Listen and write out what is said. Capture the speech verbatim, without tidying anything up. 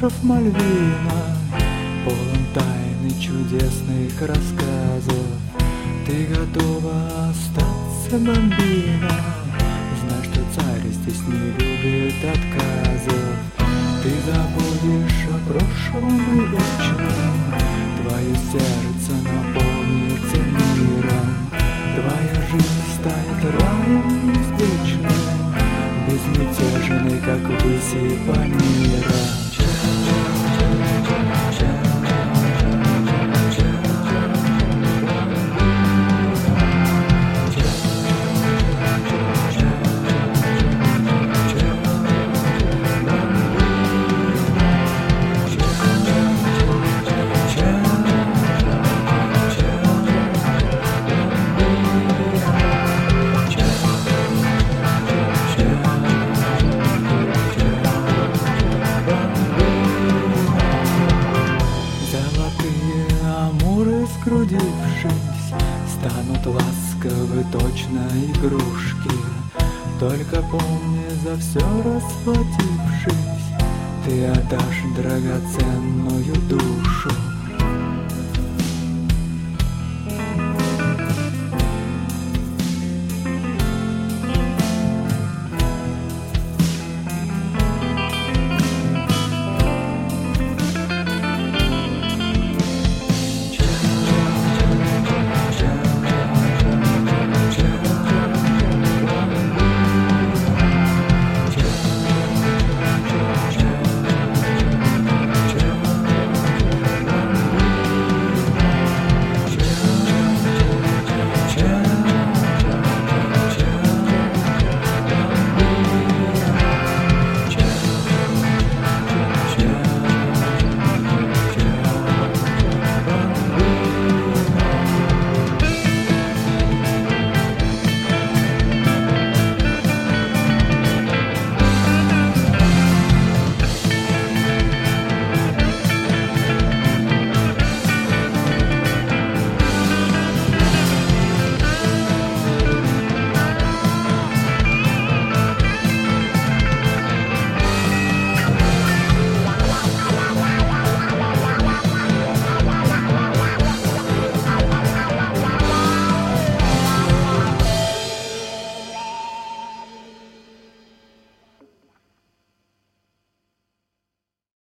остров Мальвина полон тайн и чудесных рассказов. Ты готова остаться, бомбина? Знай, что царь здесь не любит отказов. Ты забудешь о прошлом и вечном, твое сердце наполнится миром. Твоя жизнь станет раем вечным, безмятежной, как выси Пальмира. Скрудившись, станут ласковы точно игрушки. Только помни, за все расплатившись, ты отдашь драгоценную душу.